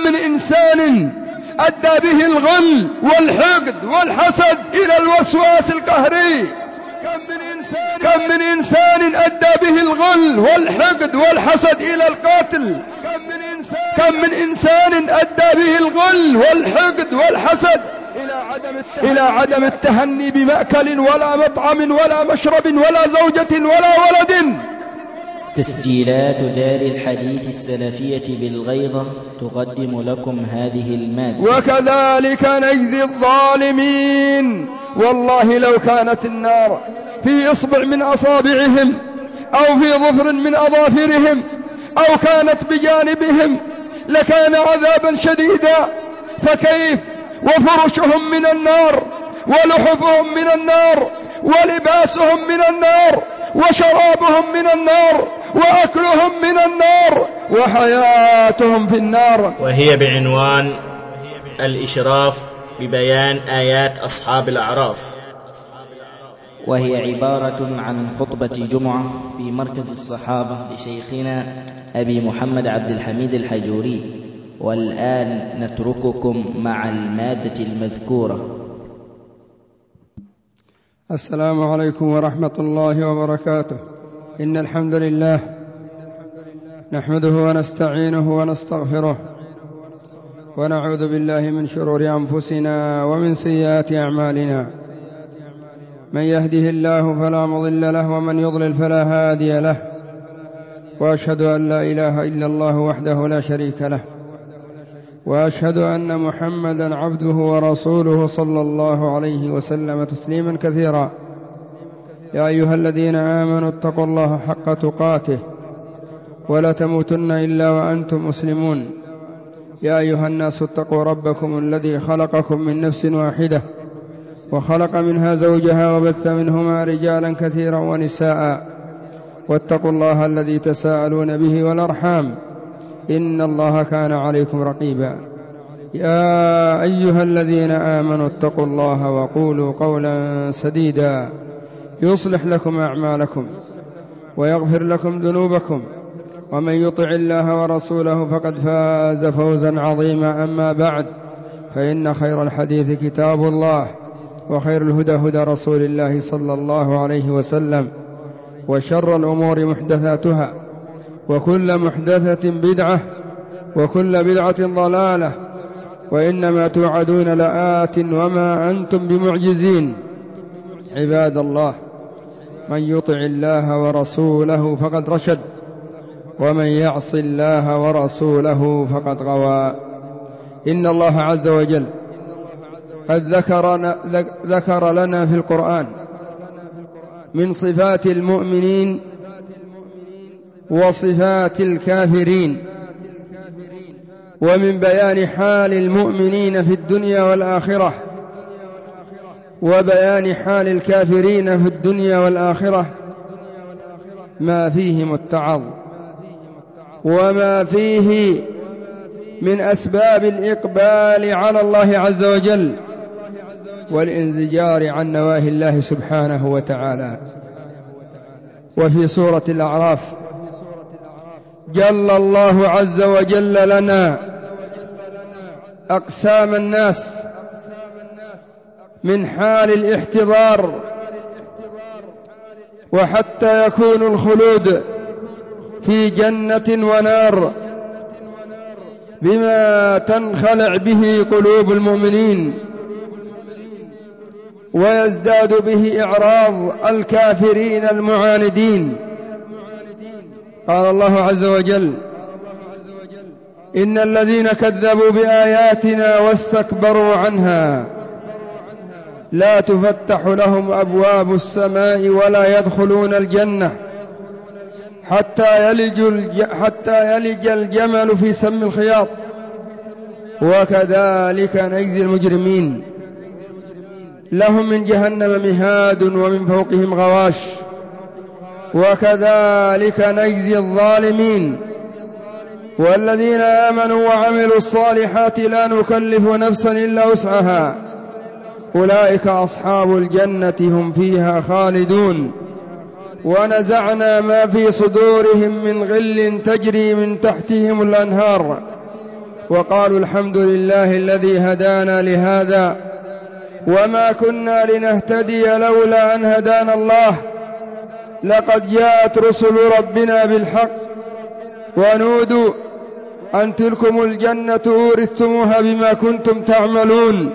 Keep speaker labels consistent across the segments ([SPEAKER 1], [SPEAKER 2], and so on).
[SPEAKER 1] من إنسان أدى به الغل والحقد والحسد إلى الوسواس القهري. كم من إنسان أدى به الغل والحقد والحسد إلى القتل. كم من إنسان أدى به الغل والحقد والحسد إلى عدم التهني بمأكل ولا مطعم ولا مشرب ولا زوجة ولا ولد.
[SPEAKER 2] تسجيلات دار الحديث السلفية بالغيضة تقدم لكم هذه المادة.
[SPEAKER 1] وكذلك نجزي الظالمين. والله لو كانت النار في إصبع من أصابعهم أو في ظفر من أظافرهم أو كانت بجانبهم لكان عذابا شديدا، فكيف وفرشهم من النار ولحفهم من النار ولباسهم من النار وشرابهم من النار وأكلهم من النار وحياتهم في النار.
[SPEAKER 3] وهي بعنوان الإشراف ببيان آيات أصحاب الأعراف،
[SPEAKER 2] وهي عبارة عن خطبة جمعة في مركز الصحابة لشيخنا أبي محمد عبد الحميد الحجوري. والآن نترككم مع المادة المذكورة.
[SPEAKER 1] السلام عليكم ورحمة الله وبركاته. إن الحمد لله نحمده ونستعينه ونستغفره ونعوذ بالله من شرور أنفسنا ومن سيئات أعمالنا. من يهده الله فلا مضل له ومن يضلل فلا هادي له، وأشهد أن لا إله إلا الله وحده لا شريك له، وأشهد أن محمدا عبده ورسوله صلى الله عليه وسلم تسليما كثيرا. يا أيها الذين آمنوا اتقوا الله حق تقاته ولا تموتن إلا وأنتم مسلمون. يا أيها الناس اتقوا ربكم الذي خلقكم من نفس واحدة وخلق منها زوجها وبث منهما رجالا كثيرا ونساء، واتقوا الله الذي تساءلون به والأرحام إن الله كان عليكم رقيبا. يا أيها الذين آمنوا اتقوا الله وقولوا قولا سديدا يصلح لكم أعمالكم ويغفر لكم ذنوبكم، ومن يطع الله ورسوله فقد فاز فوزا عظيما. أما بعد، فإن خير الحديث كتاب الله، وخير الهدى هدى رسول الله صلى الله عليه وسلم، وشر الأمور محدثاتها، وكل محدثة بدعة، وكل بدعة ضلالة، وإنما توعدون لآت وما أنتم بمعجزين. عباد الله، من يطع الله ورسوله فقد رشد، ومن يعص الله ورسوله فقد غوى. إن الله عز وجل قد ذكر لنا في القرآن من صفات المؤمنين وصفات الكافرين، ومن بيان حال المؤمنين في الدنيا والآخرة وبيان حال الكافرين في الدنيا والآخرة ما فيه متعظ وما فيه من أسباب الإقبال على الله عز وجل والانزجار عن نواهي الله سبحانه وتعالى. وفي سورة الأعراف جل الله عز وجل لنا أقسام الناس من حال الاحتضار وحتى يكون الخلود في جنة ونار بما تنخلع به قلوب المؤمنين ويزداد به إعراض الكافرين المعاندين. قال الله عز وجل: إن الذين كذبوا بآياتنا واستكبروا عنها لا تفتح لهم أبواب السماء ولا يدخلون الجنة حتى يلج الجمل في سم الخياط وكذلك نجزي المجرمين. لهم من جهنم مهاد ومن فوقهم غواش وكذلك نجزي الظالمين. والذين آمنوا وعملوا الصالحات لا نكلف نفسا إلا وسعها أولئك أصحاب الجنة هم فيها خالدون. ونزعنا ما في صدورهم من غل تجري من تحتهم الأنهار وقالوا الحمد لله الذي هدانا لهذا وما كنا لنهتدي لولا أن هدانا الله لقد جاءت رسل ربنا بالحق ونودوا أن تلكم الجنة أورثتموها بما كنتم تعملون.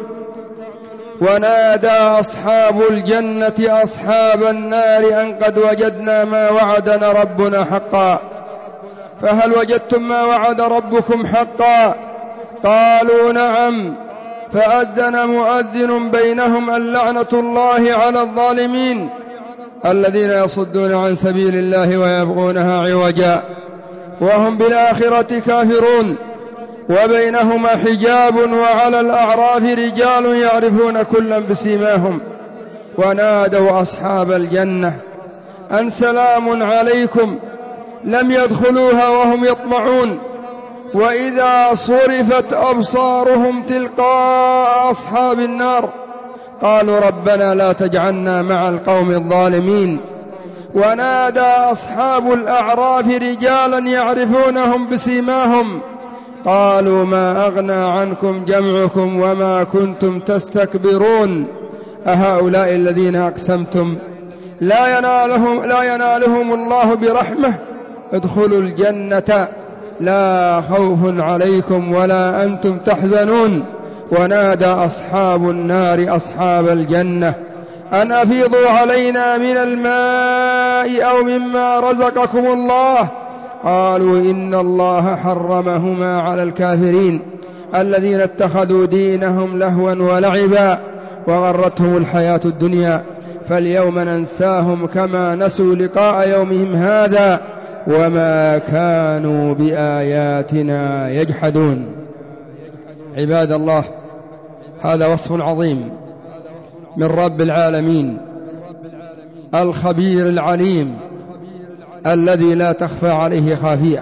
[SPEAKER 1] ونادى أصحاب الجنة أصحاب النار أن قد وجدنا ما وعدنا ربنا حقا فهل وجدتم ما وعد ربكم حقا؟ قالوا نعم. فأذن مؤذن بينهم اللعنة الله على الظالمين الذين يصدون عن سبيل الله ويبغونها عوجا وهم بالآخرة كافرون وبينهما حجاب وعلى الأعراف رجال يعرفون كلا بسيماهم. ونادوا أصحاب الجنة أن سلام عليكم لم يدخلوها وهم يطمعون وإذا صرفت أبصارهم تلقاء أصحاب النار قالوا ربنا لا تجعلنا مع القوم الظالمين. ونادى أصحاب الأعراف رجالا يعرفونهم بسيماهم قالوا ما أغنى عنكم جمعكم وما كنتم تستكبرون أهؤلاء الذين أقسمتم لا ينالهم الله برحمة ادخلوا الجنة لا خوف عليكم ولا أنتم تحزنون. ونادى أصحاب النار أصحاب الجنة أن أفيضوا علينا من الماء أو مما رزقكم الله قالوا إن الله حرمهما على الكافرين الذين اتخذوا دينهم لهوا ولعبا وغرتهم الحياة الدنيا فاليوم ننساهم كما نسوا لقاء يومهم هذا وما كانوا بآياتنا يجحدون. عباد الله، هذا وصف عظيم من رب العالمين الخبير العليم الذي لا تخفى عليه خافية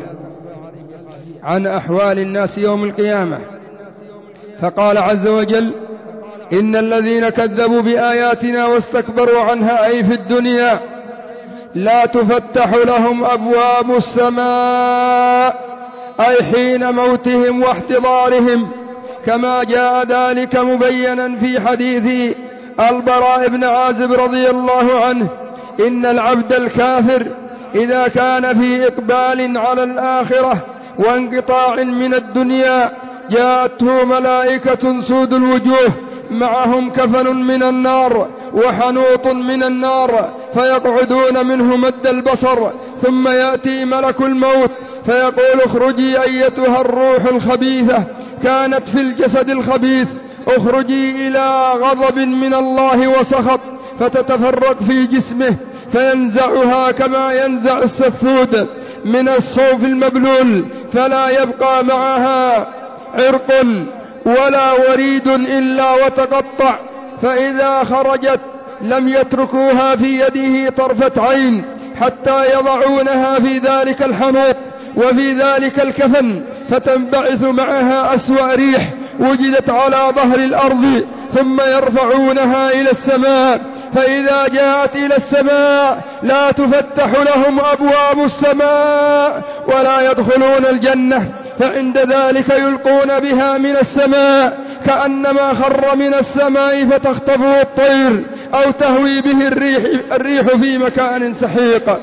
[SPEAKER 1] عن أحوال الناس يوم القيامة. فقال عز وجل إن الذين كذبوا بآياتنا واستكبروا عنها أي في الدنيا لا تفتح لهم أبواب السماء أي حين موتهم واحتضارهم كما جاء ذلك مبينا في حديث البراء بن عازب رضي الله عنه إن العبد الكافر إذا كان في إقبال على الآخرة وانقطاع من الدنيا جاءته ملائكة سود الوجوه معهم كفن من النار وحنوط من النار فيقعدون منه مد البصر ثم يأتي ملك الموت فيقول اخرجي أيتها الروح الخبيثة كانت في الجسد الخبيث اخرجي إلى غضب من الله وسخط فتتفرق في جسمه فينزعها كما ينزع السفود من الصوف المبلول فلا يبقى معها عرق ولا وريد إلا وتقطع فإذا خرجت لم يتركوها في يده طرفة عين حتى يضعونها في ذلك الحنوط وفي ذلك الكفن فتنبعث معها أسوأ ريح وجدت على ظهر الأرض ثم يرفعونها إلى السماء فإذا جاءت إلى السماء لا تفتح لهم أبواب السماء ولا يدخلون الجنة فعند ذلك يلقون بها من السماء كأنما خر من السماء فتخطفه الطير أو تهوي به الريح في مكان سحيق.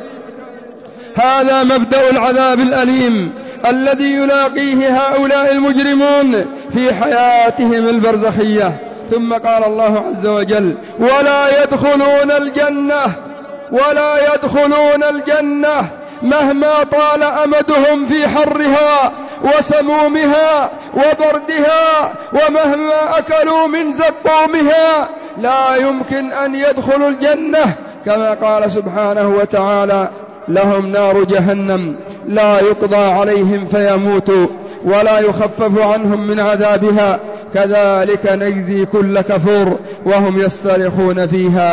[SPEAKER 1] هذا مبدأ العذاب الأليم الذي يلاقيه هؤلاء المجرمون في حياتهم البرزخية. ثم قال الله عز وجل ولا يدخلون الجنة مهما طال أمدهم في حرها وسمومها وبردها ومهما أكلوا من زقومها لا يمكن أن يدخلوا الجنة كما قال سبحانه وتعالى لهم نار جهنم لا يقضى عليهم فيموتوا ولا يخفف عنهم من عذابها كذلك نجزي كل كفور وهم يصطرخون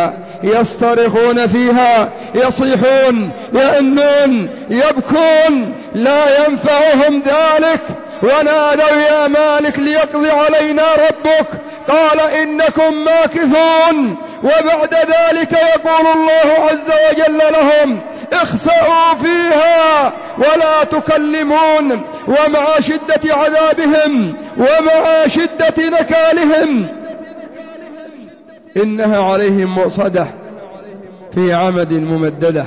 [SPEAKER 1] فيها يصيحون يئنون يبكون لا ينفعهم ذلك ونادوا يا مالك ليقضي علينا ربك، قال إنكم ماكثون. وبعد ذلك يقول الله عز وجل لهم اخسئوا فيها ولا تكلمون. ومع شدة عذابهم ومع شدة نكالهم إنها عليهم مؤصدة في عمد ممددة،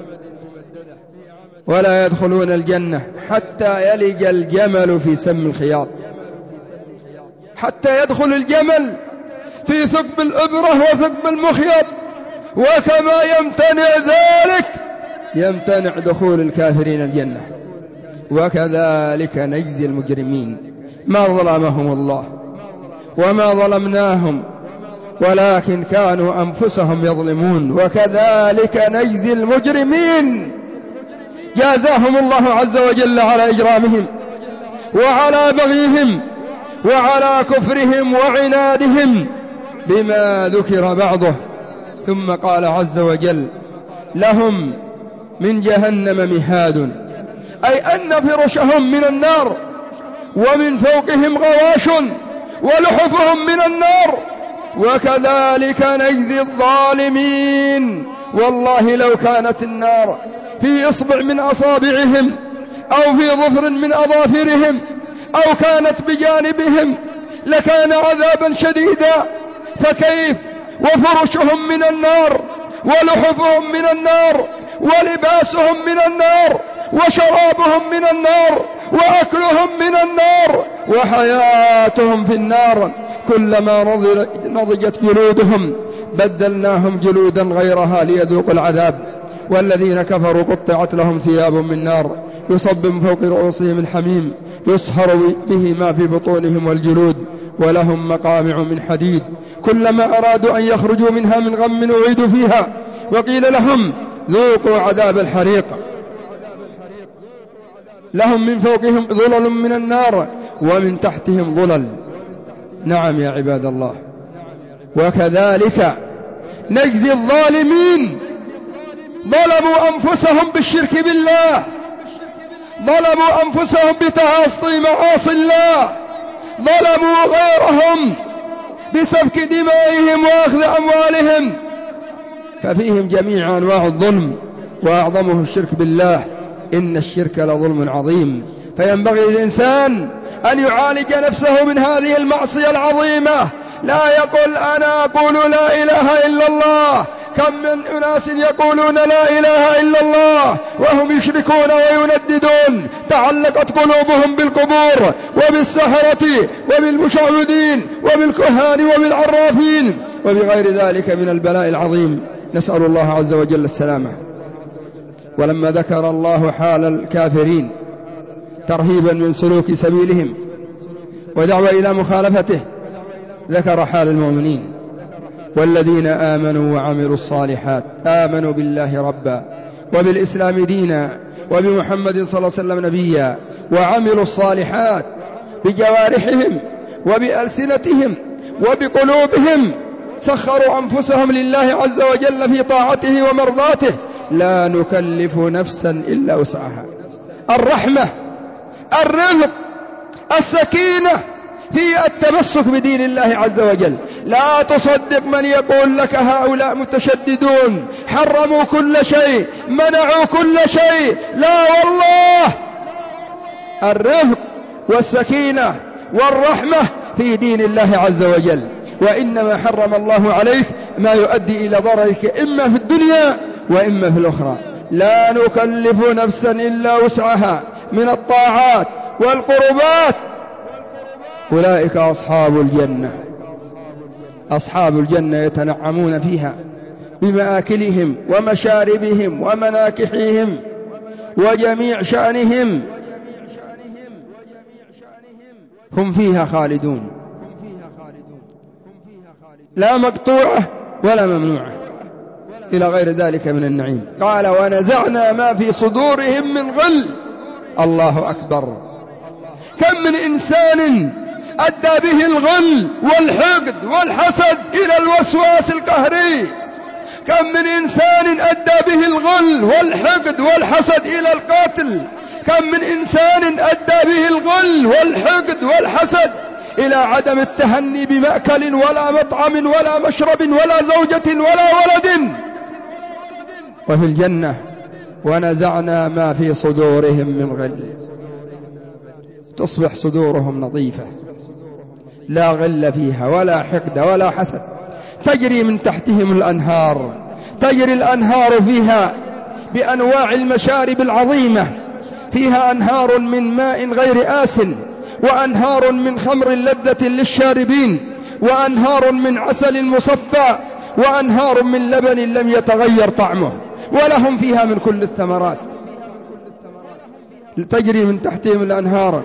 [SPEAKER 1] ولا يدخلون الجنة حتى يلج الجمل في سم الخياط. حتى يدخل الجمل في ثقب الإبرة وثقب المخيط. وكما يمتنع ذلك يمتنع دخول الكافرين الجنة. وكذلك نجزي المجرمين. ما ظلمهم الله وما ظلمناهم ولكن كانوا أنفسهم يظلمون. وكذلك نجزي المجرمين. جازاهم الله عز وجل على إجرامهم وعلى بغيهم وعلى كفرهم وعنادهم بما ذكر بعضه. ثم قال عز وجل لهم من جهنم مهاد، أي أن فرشهم من النار ومن فوقهم غواش ولحفهم من النار. وكذلك نجزي الظالمين. والله لو كانت النار في إصبع من أصابعهم أو في ظفر من أظافرهم أو كانت بجانبهم لكان عذابا شديدا، فكيف وفرشهم من النار ولحفهم من النار ولباسهم من النار وشرابهم من النار وأكلهم من النار وحياتهم في النار. كلما نضجت جلودهم بدلناهم جلودا غيرها ليذوقوا العذاب. والذين كفروا قطعت لهم ثياب من نار يصب من فوق رؤوسهم الحميم يصهر به ما في بطونهم والجلود ولهم مقامع من حديد كلما أرادوا أن يخرجوا منها من غم أعيدوا فيها وقيل لهم ذوقوا عذاب الحريق. لهم من فوقهم ظلل من النار ومن تحتهم ظلل. نعم يا عباد الله. وكذلك نجزي الظالمين. ظلموا أنفسهم بالشرك بالله، ظلموا أنفسهم بتعاصي معاصي الله، ظلموا غيرهم بسفك دمائهم وأخذ أموالهم. ففيهم جميع أنواع الظلم وأعظمه الشرك بالله. إن الشرك لظلم عظيم. فينبغي للإنسان أن يعالج نفسه من هذه المعصية العظيمة. لا يقول أنا أقول لا إله إلا الله. كم من أناس يقولون لا إله إلا الله وهم يشركون وينددون. تعلقت قلوبهم بالقبور وبالسحرة وبالمشعوذين وبالكهان وبالعرافين وبغير ذلك من البلاء العظيم. نسأل الله عز وجل السلامة. ولما ذكر الله حال الكافرين ترهيبا من سلوك سبيلهم ودعوة إلى مخالفته ذكر حال المؤمنين. والذين آمنوا وعملوا الصالحات آمنوا بالله ربا وبالإسلام دينا وبمحمد صلى الله عليه وسلم نبيا وعملوا الصالحات بجوارحهم وبألسنتهم وبقلوبهم سخروا أنفسهم لله عز وجل في طاعته ومرضاته لا نكلف نفسا إلا وسعها. الرحمة، الرفق، السكينة في التمسك بدين الله عز وجل. لا تصدق من يقول لك هؤلاء متشددون حرموا كل شيء منعوا كل شيء. لا والله. الرفق والسكينة والرحمة في دين الله عز وجل. وإنما حرم الله عليك ما يؤدي إلى ضررك إما في الدنيا وإما في الأخرى. لا نكلف نفسا إلا وسعها من الطاعات والقربات. أولئك أصحاب الجنة. أصحاب الجنة يتنعمون فيها بمآكلهم ومشاربهم ومناكحهم وجميع شأنهم هم فيها خالدون لا مقطوعة ولا ممنوعة إلى غير ذلك من النعيم. قال ونزعنا ما في صدورهم من غل. الله أكبر. كم من إنسان أدى به الغل والحقد والحسد إلى الوسواس القهري. كم من إنسان أدى به الغل والحقد والحسد إلى القتل. كم كم من إنسان أدى به الغل والحقد والحسد إلى عدم التهني بمأكل ولا مطعم ولا مشرب ولا زوجة ولا ولد. وفي الجنة ونزعنا ما في صدورهم من غل، تصبح صدورهم نظيفة لا غل فيها ولا حقد ولا حسد. تجري من تحتهم الأنهار، تجري الأنهار فيها بأنواع المشارب العظيمة، فيها أنهار من ماء غير آسن، وأنهار من خمر لذة للشاربين، وأنهار من عسل مصفى، وأنهار من لبن لم يتغير طعمه، ولهم فيها من كل الثمرات. تجري من تحتهم الأنهار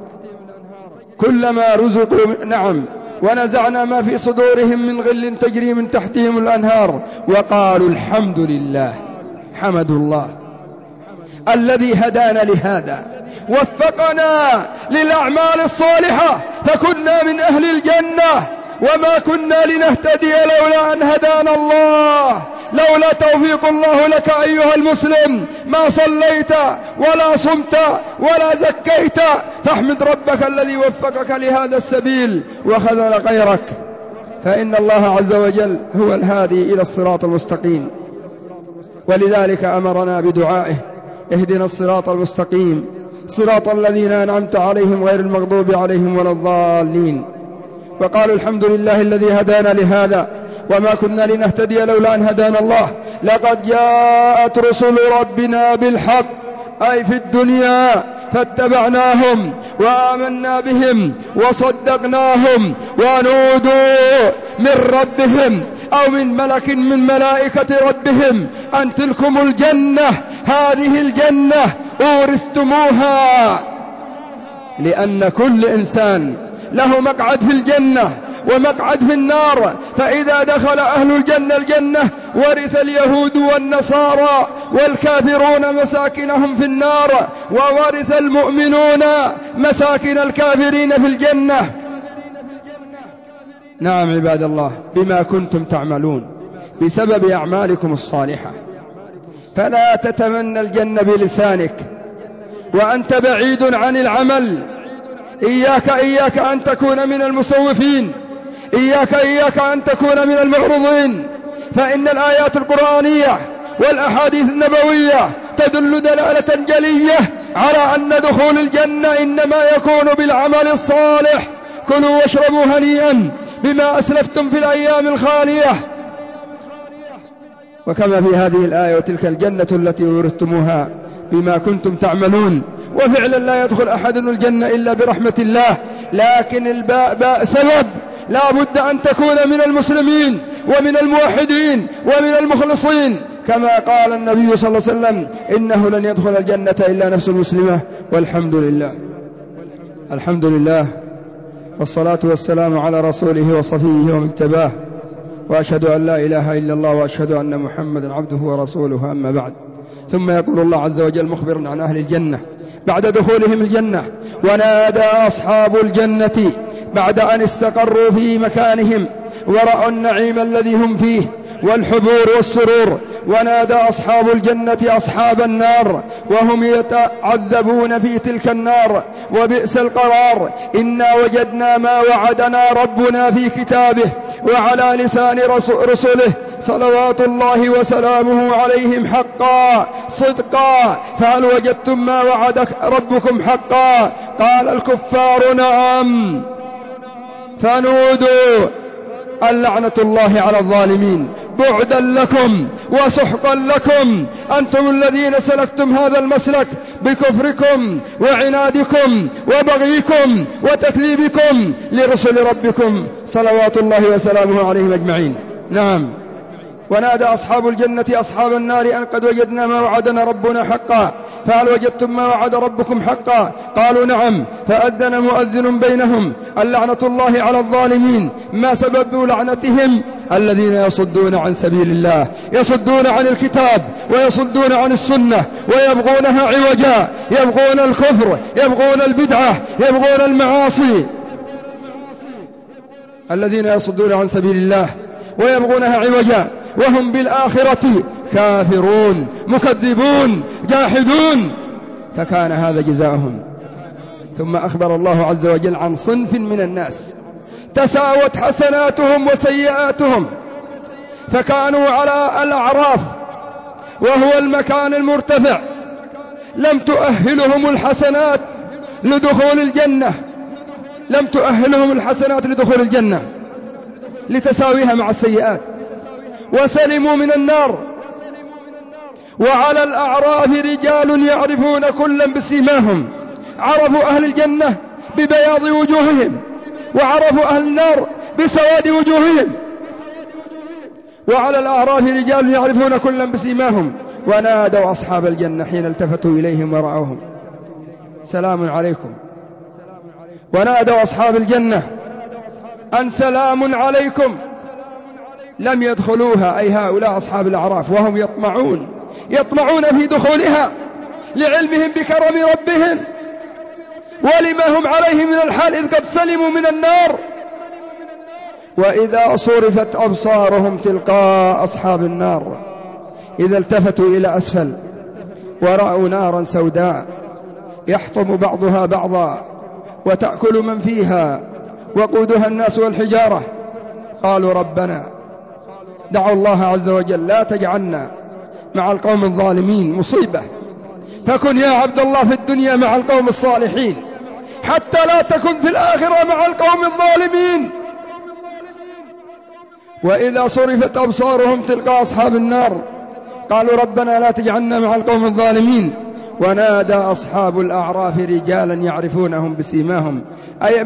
[SPEAKER 1] كلما رزقوا. نعم، ونزعنا ما في صدورهم من غل تجري من تحتهم الأنهار وقالوا الحمد لله. حمدوا الله الذي هدانا لهذا، وفقنا للأعمال الصالحة فكنا من أهل الجنة، وما كنا لنهتدي لولا أن هدانا الله. لولا توفيق الله لك أيها المسلم ما صليت ولا صمت ولا زكيت، فاحمد ربك الذي وفقك لهذا السبيل وخذل غيرك، فإن الله عز وجل هو الهادي إلى الصراط المستقيم. ولذلك أمرنا بدعائه: اهدنا الصراط المستقيم صراط الذين أنعمت عليهم غير المغضوب عليهم ولا الضالين. وقالوا الحمد لله الذي هدانا لهذا وما كنا لنهتدي لولا أن هدانا الله. لقد جاءت رسل ربنا بالحق، أي في الدنيا، فاتبعناهم وآمنا بهم وصدقناهم، ونودوا من ربهم أو من ملك من ملائكة ربهم أن تلكم الجنة، هذه الجنة أورثتموها. لأن كل إنسان له مقعد في الجنة ومقعد في النار، فإذا دخل أهل الجنة الجنة ورث اليهود والنصارى والكافرون مساكنهم في النار، وورث المؤمنون مساكن الكافرين في الجنة. نعم عباد الله، بما كنتم تعملون بسبب أعمالكم الصالحة. فلا تتمنى الجنة بلسانك وأنت بعيد عن العمل. إياك أن تكون من المسوفين، إياك أن تكون من المعرضين، فإن الآيات القرآنية والأحاديث النبوية تدل دلالة جلية على أن دخول الجنة إنما يكون بالعمل الصالح. كلوا واشربوا هنيئا بما أسلفتم في الأيام الخالية. وكما في هذه الآية: وتلك الجنة التي ورثتموها بما كنتم تعملون. وفعلا لا يدخل أحد الجنة إلا برحمة الله، لكن الباء سبب. لا بد أن تكون من المسلمين ومن الموحدين ومن المخلصين، كما قال النبي صلى الله عليه وسلم: إنه لن يدخل الجنة إلا نفس مسلمة. والحمد لله. الحمد لله، والصلاة والسلام على رسوله وصفيه ومجتباه، وأشهد أن لا إله إلا الله وأشهد أن محمدا عبده ورسوله. أما بعد، ثم يقول الله عز وجل مخبرا عن أهل الجنة بعد دخولهم الجنة: ونادى أصحاب الجنة بعد أن استقروا في مكانهم ورأوا النعيم الذي هم فيه والحبور والسرور، ونادى أصحاب الجنة أصحاب النار وهم يتعذبون في تلك النار: وبئس القرار، إنا وجدنا ما وعدنا ربنا في كتابه وعلى لسان رسله صلوات الله وسلامه عليهم حقا صدقا، فهل وجدتم ما وعد ربكم حقا؟ قال الكفار: نعم. فنودوا: اللعنة الله على الظالمين، بعدا لكم وسحقا لكم، أنتم الذين سلكتم هذا المسلك بكفركم وعنادكم وبغيكم وتكذيبكم لرسل ربكم صلوات الله وسلامه عليهم أجمعين. نعم. ونادى أصحاب الجنة أصحاب النار أن قد وجدنا ما وعدنا ربنا حقا، فهل وجدتم ما وعد ربكم حقا؟ قالوا: نعم. فأذن مؤذن بينهم: اللعنة الله على الظالمين. ما سبب لعنتهم؟ الذين يصدون عن سبيل الله، يصدون عن الكتاب ويصدون عن السنة ويبغونها عوجا، يبغون الكفر، يبغون البدعة، يبغون المعاصي. الذين يصدون عن سبيل الله ويبغونها عوجا وهم بالآخرة كافرون مكذبون جاحدون. فكان هذا جزاؤهم. ثم أخبر الله عز وجل عن صنف من الناس تساوت حسناتهم وسيئاتهم، فكانوا على الأعراف وهو المكان المرتفع، لم تؤهلهم الحسنات لدخول الجنة، لم تؤهلهم الحسنات لدخول الجنة لتساويها مع السيئات، وسلموا من النار. وعلى الأعراف رجال يعرفون كلا بسيماهم، عرفوا أهل الجنة ببياض وجوههم، وعرفوا أهل النار بسواد وجوههم. وعلى الأعراف رجال يعرفون كلا بسيماهم، ونادوا أصحاب الجنة حين التفتوا إليهم ورأوهم سلام عليكم. ونادوا أصحاب الجنة أن سلام عليكم. لم يدخلوها، أي هؤلاء أصحاب الأعراف، وهم يطمعون في دخولها لعلمهم بكرم ربهم ولما هم عليه من الحال، إذ قد سلموا من النار. وإذا صرفت أبصارهم تلقاء أصحاب النار إذا التفتوا إلى أسفل ورأوا نارا سوداء يحطم بعضها بعضا وتأكل من فيها وقودها الناس والحجارة، قالوا ربنا، دعوا الله عز وجل، لا تجعلنا مع القوم الظالمين، مصيبة، فكن يا عبد الله في الدنيا مع القوم الصالحين حتى لا تكن في الآخرة مع القوم الظالمين. وإذا صرفت أبصارهم تلقاء أصحاب النار قالوا ربنا لا تجعلنا مع القوم الظالمين. ونادى أصحاب الأعراف رجالا يعرفونهم بسيماهم، أي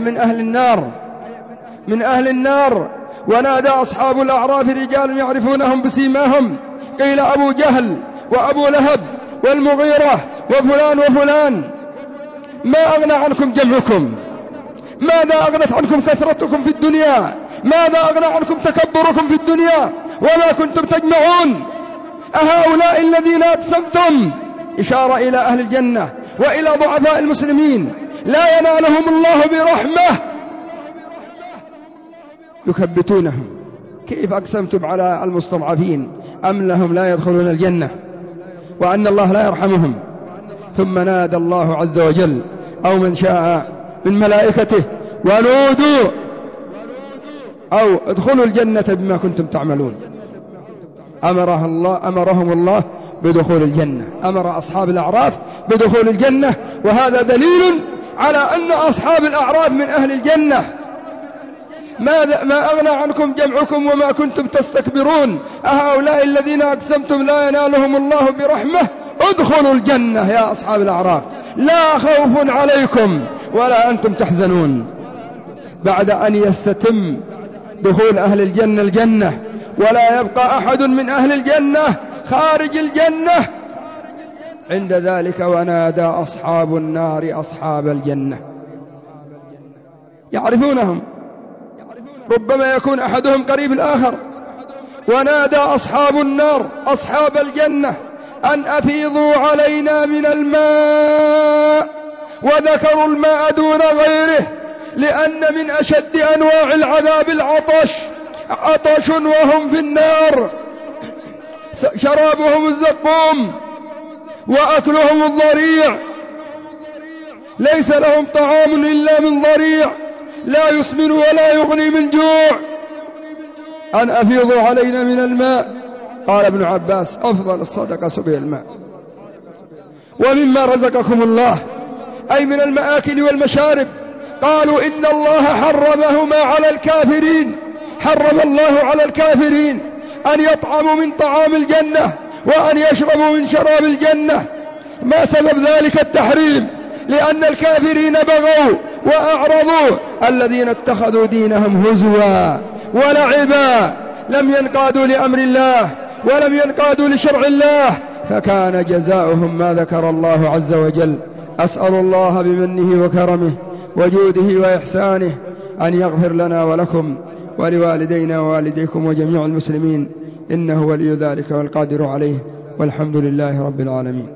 [SPEAKER 1] من أهل النار. ونادى أصحاب الأعراف رجالا يعرفونهم بسيماهم، قيل أبو جهل وأبو لهب والمغيرة وفلان وفلان. ما أغنى عنكم جمعكم؟ ماذا أغنت عنكم كثرتكم في الدنيا؟ ماذا أغنى عنكم تكبركم في الدنيا وما كنتم تجمعون؟ أهؤلاء الذين أقسمتم، إشارة إلى أهل الجنة وإلى ضعفاء المسلمين، لا ينالهم الله برحمة يكبتونهم. كيف أقسمتم على المستضعفين أم لهم لا يدخلون الجنة وأن الله لا يرحمهم؟ ثم نادى الله عز وجل أو من شاء من ملائكته ونودوا أو ادخلوا الجنة بما كنتم تعملون. أمرهم الله بدخول الجنة، أمر أصحاب الأعراف بدخول الجنة، وهذا دليل على أن أصحاب الأعراف من أهل الجنة. ما أغنى عنكم جمعكم وما كنتم تستكبرون؟ أهؤلاء الذين أقسمتم لا ينالهم الله برحمة ادخلوا الجنة يا أصحاب الأعراف، لا خوف عليكم ولا أنتم تحزنون. بعد أن يستتم دخول أهل الجنة الجنة ولا يبقى أحد من أهل الجنة خارج الجنة، عند ذلك ونادى أصحاب النار أصحاب الجنة، يعرفونهم، ربما يكون أحدهم قريب الآخر. ونادى أصحاب النار أصحاب الجنة أن أفيضوا علينا من الماء، وذكروا الماء دون غيره، لأن من أشد أنواع العذاب عطش وهم في النار، شرابهم الزقوم وأكلهم الضريع، ليس لهم طعام إلا من ضريع لا يسمن ولا يغني من جوع. أن أفيضوا علينا من الماء، قال ابن عباس أفضل الصدقة سقي الماء. ومما رزقكم الله، أي من المآكل والمشارب. قالوا إن الله حرمهما على الكافرين، حرم الله على الكافرين أن يطعموا من طعام الجنة وأن يشربوا من شراب الجنة. ما سبب ذلك التحريم؟ لأن الكافرين بغوا وأعرضوا، الذين اتخذوا دينهم هزوا ولعبا، لم ينقادوا لأمر الله ولم ينقادوا لشرع الله، فكان جزاؤهم ما ذكر الله عز وجل. أسأل الله بمنه وكرمه وجوده وإحسانه أن يغفر لنا ولكم ولوالدينا ووالديكم وجميع المسلمين، إنه ولي ذلك والقادر عليه، والحمد لله رب العالمين.